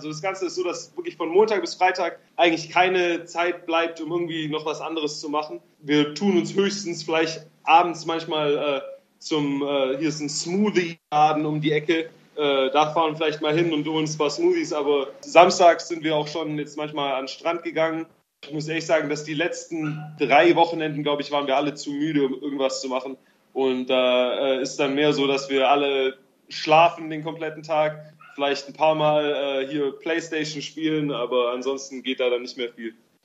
Also das Ganze ist so, dass wirklich von Montag bis Freitag eigentlich keine Zeit bleibt, um irgendwie noch was anderes zu machen. Wir tun uns höchstens vielleicht abends manchmal hier ist ein Smoothie-Laden um die Ecke. Da fahren wir vielleicht mal hin und holen uns ein paar Smoothies, aber samstags sind wir auch schon jetzt manchmal an den Strand gegangen. Ich muss ehrlich sagen, dass die letzten 3 Wochenenden, glaube ich, waren wir alle zu müde, um irgendwas zu machen. Und da ist dann mehr so, dass wir alle schlafen den kompletten Tag, vielleicht ein paar Mal hier Playstation spielen, aber ansonsten geht da dann nicht mehr viel.